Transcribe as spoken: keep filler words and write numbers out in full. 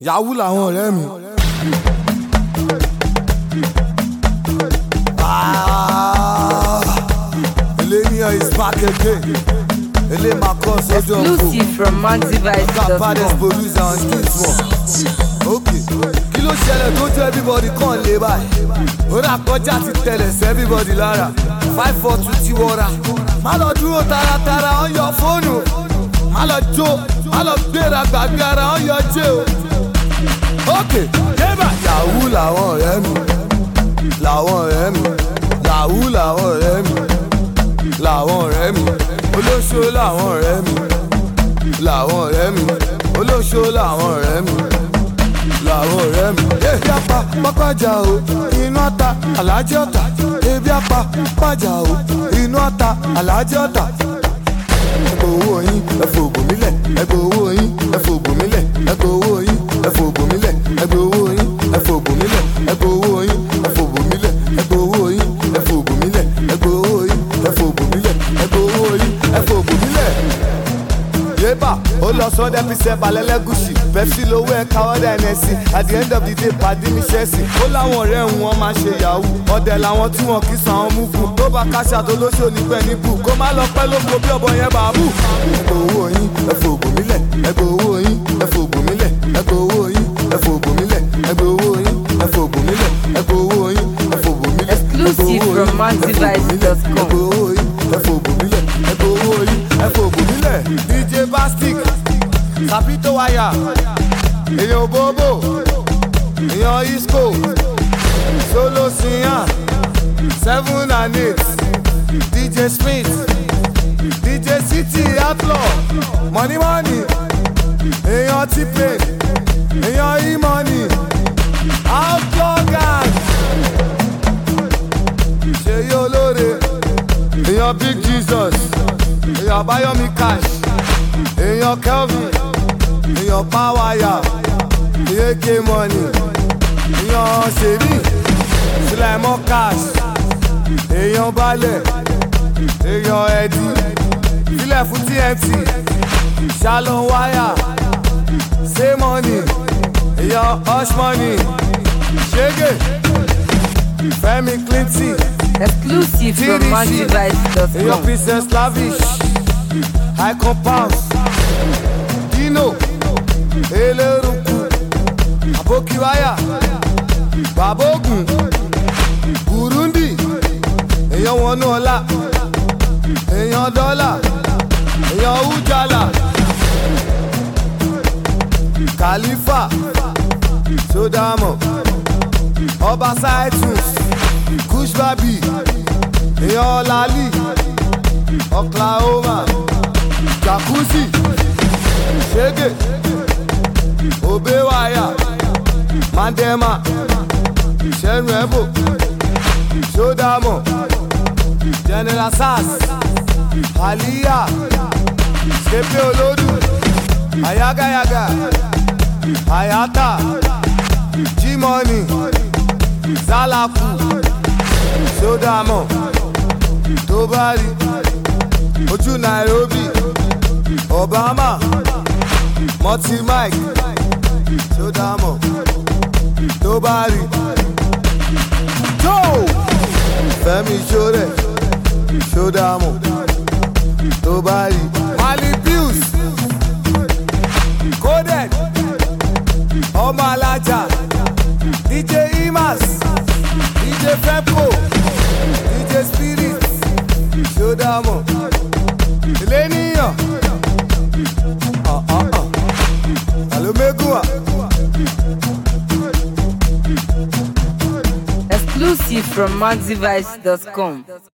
Yahoo làwọn ọ̀rẹ́ mi. Eleniyan is back again. Ele ma kọ́ sójú ọ̀pọ̀. Exclusive from Manzivice dot com. Baddest producer on this one. Okay. Kí ló ṣẹlẹ̀ tó jẹ́ everybody kàn lé báyìí? Ó dà kọjá ti tẹ̀lẹ̀ sí everybody lára. Five four two ti wọra. Má lọ dúró taratara on your phone. Má lọ jó, má lọ gbéra gbàgbé ara on your jail. Okay. Débà. Yahoo làwọn ọ̀rẹ́ mi. Làwọn ọ̀rẹ́ mi. Yahoo làwọn ọ̀rẹ́ mi. Làwọn ọ̀rẹ́ mi. Olóṣó làwọn ọ̀rẹ́ mi. Làwọn ọ̀rẹ́ mi. Olóṣó làwọn ọ̀rẹ́ mi. Làwọn ọ̀rẹ́ mi. Ebi apá pápájà o, inú ọ̀tá alájẹ́ ọ̀tá. Ebi apá pápájà o, inú ọ̀tá alájẹ́ ọ̀tá. Ẹgbẹ́ owó yín, ẹ fògùn mílẹ̀. Ẹgbẹ́ owó yín, ẹ fògùn mílẹ̀. Ẹgbẹ́ owó yín, ẹ fògùn mílẹ̀. Ẹgbẹ́ owó yín, ẹ fògùn mílẹ̀. Ẹgbẹ́ owó yín, ẹ fògùn mílẹ̀. Ẹgbẹ́ owó yín, ẹ fògùn mílẹ̀. Ẹgbẹ́ owó yín, ẹ fògùn mílẹ̀. Ẹgbẹ́ owó yín, ẹ fògùn mílẹ̀. Yébà ó lọ sọ́dẹ̀ píṣẹ́ balẹ̀lẹ́gùsì pepsi lówó ẹ̀ka ọ̀dà ẹ̀nẹ́sì at the end of the day pàdé mi ṣẹ́sì. Ó láwọn ọ̀rẹ́ òun wọn máa ṣe yahoo ọ̀dẹ̀ làwọn tí wọn kì í san àwọn múkù tó bá káṣá tó lóṣò nípẹ́ níbù kó má lọ pẹ́ lóko bí ọ̀bọ yẹn bá bù. Ẹgbẹ́ owó yín ẹ fògùn mílẹ̀. Ẹgbẹ́ owó yín ẹ fògùn mílẹ̀. Ẹgbẹ́ owó yín ẹ fògùn mílẹ̀. Ẹgbẹ́ owó yín ẹ fògùn mílẹ̀. Ẹgbẹ́ owó yín ẹ fògùn mílẹ̀. Exclusive from Manzivice dot com. Ẹgbẹ́ owó yín ẹ fògùn mílẹ̀. Ẹgbẹ́ owó yín ẹ fògùn mílẹ̀. D J Bastic Sapito waya, èèyàn bobo, èèyàn isco, solo siyan, seven and eight, D J Smith, D J City outlaw, money money, èèyàn T-Pain, èèyàn E-money, outlaw gang, ṣèyí olóore, èèyàn Big Jesus, èèyàn Bayomi Cash, èèyàn Kelvin. Èèyàn pàwáyà, èèyàn ké money, èèyàn ṣèbí, Sulaimon cash, èèyàn balẹ̀, èèyàn ẹ̀dí, sílẹ̀ fún T N T, Shalom wire, say money, èèyàn hush money, ṣégè, Fẹ́mi Clinton, Exclusive from Manzivice dot com. èèyàn Princess Lavish, high compound, Dino. Eleruku Abokiwaya Babogun Burundi èèyàn wọnú ọlá èèyàn dọ́là èèyàn ujala Khalifa Sodamo Ọba Saitus Kushbabi èèyàn Lali Oklahoma Jacuzzi Shege Obewaya, Mandema, Shenrebo, Sodamo, General Sass, Aliya, Sepe Olodu, Ayaga Yaga, Ayata, G-Money, Zalapu, Sodamo, Tobari, Oju Nairobi, Obama, Moti Mike, Sodamo, Tobari, Joe, Femi Shore, Sodamo, Tobari, Mali Pius, Kodet, Omalaja, D J Imas, D J Femco, D J Spirit, Sodamo, Eleniyan. Exclusive from Manzivice dot com.